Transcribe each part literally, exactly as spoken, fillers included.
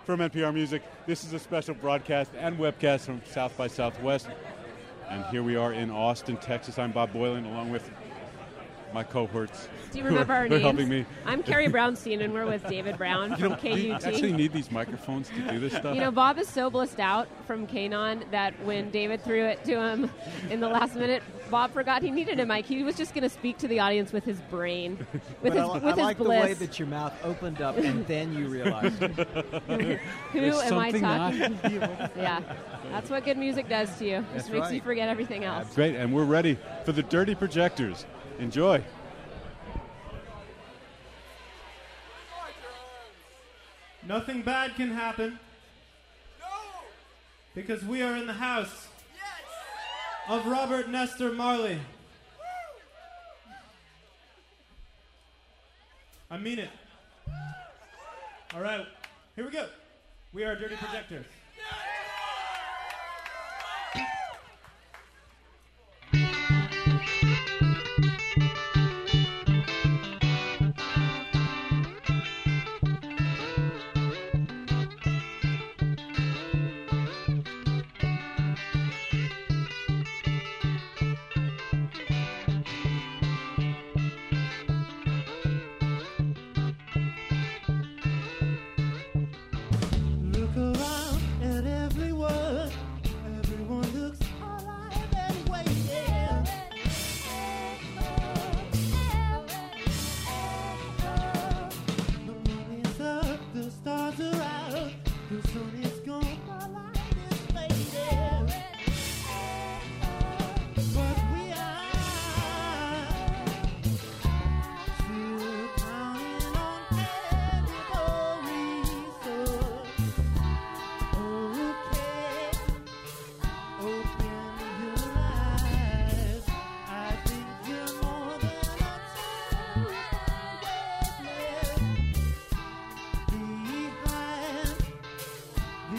from N P R Music. This is a special broadcast and webcast from South by Southwest. And here we are in Austin, Texas. I'm Bob Boilen, along with my cohorts. Do you remember who are, our who are names? helping me. I'm Carrie Brownstein, and we're with David Brown You from know, K U T. you actually need these microphones to do this stuff. You know, Bob is so blissed out from Kanon that when David threw it to him in the last minute, Bob forgot he needed a mic. He was just going to speak to the audience with his brain, with but his, I, with I his like bliss. the way that your mouth opened up and then you realized it. Who There's am I something talking not- Yeah, that's what good music does to you. That's Just makes right. you forget everything else. Great, and we're ready for the Dirty Projectors. Enjoy. Nothing bad can happen. No! Because we are in the house yes! of Robert Nestor Marley. Woo! I mean it. All right, here we go. We are Dirty Projectors. Look around at everyone. Everyone looks alive and waiting. The moon is up, the stars are out, the sun is gone, the light is fading. But we are still counting on categories. Okay, open your eyes. I think you're more than a time witness behind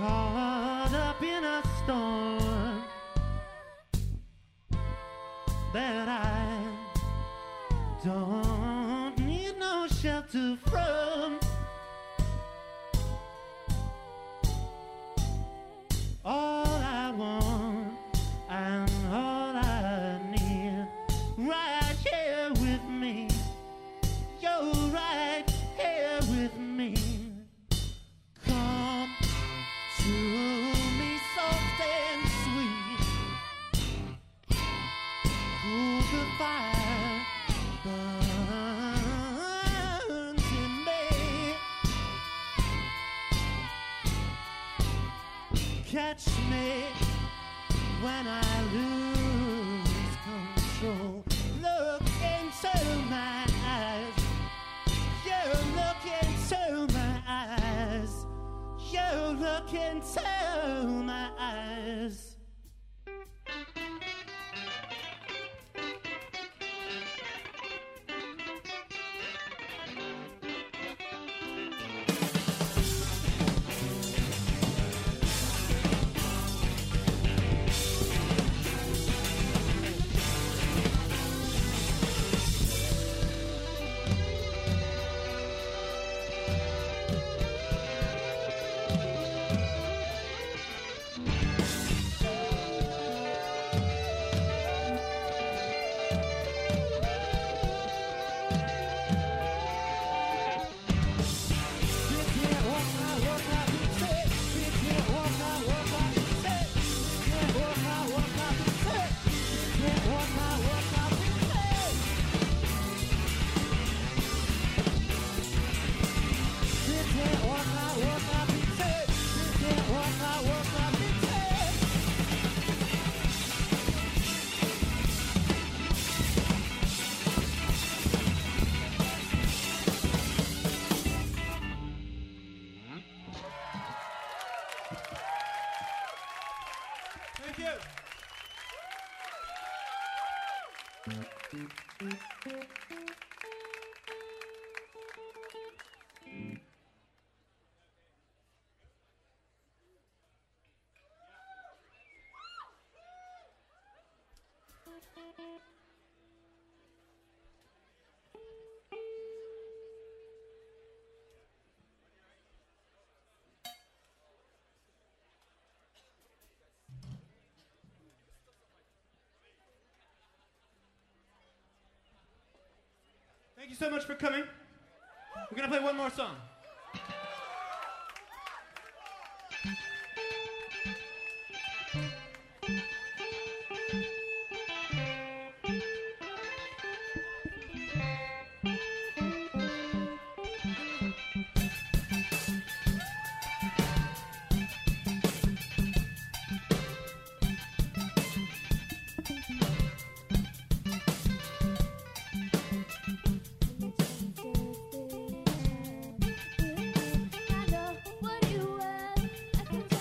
Caught up in a storm that I don't need no shelter from. All I want and all I need, right here with me. You're right here with me. Come to me soft and sweet. Cool the fire burns in me. Catch me when I lose control. Look into my eyes. You look into my eyes. You look into my eyes. Thank you. Thank you so much for coming. We're going to play one more song. I know what you want. I can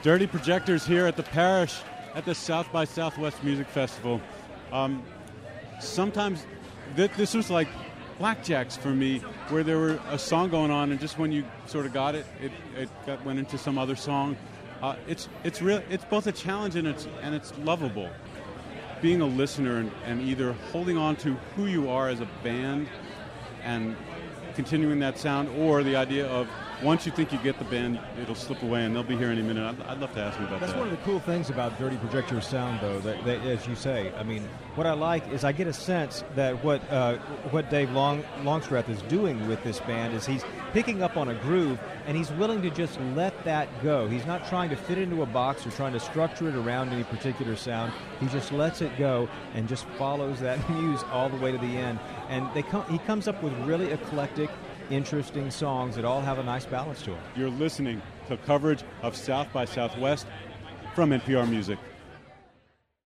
Dirty Projectors here at the Parish at the South by Southwest Music Festival. Um, sometimes th- this was like blackjacks for me, where there were a song going on, and just when you sort of got it, it, it got, went into some other song. Uh, it's it's real. It's both a challenge and it's and it's lovable. Being a listener and, and either holding on to who you are as a band and continuing that sound, or the idea of once you think you get the band, it'll slip away and they'll be here any minute. I'd, I'd love to ask you about That's that. one of the cool things about Dirty Projector's sound, though, that, that, as you say, I mean, what I like is I get a sense that what uh, what Dave Long, Longstreth is doing with this band is he's picking up on a groove, and he's willing to just let that go. He's not trying to fit into a box or trying to structure it around any particular sound. He just lets it go and just follows that muse all the way to the end. And they come, he comes up with really eclectic, interesting songs that all have a nice balance to them. You're listening to coverage of South by Southwest from N P R Music.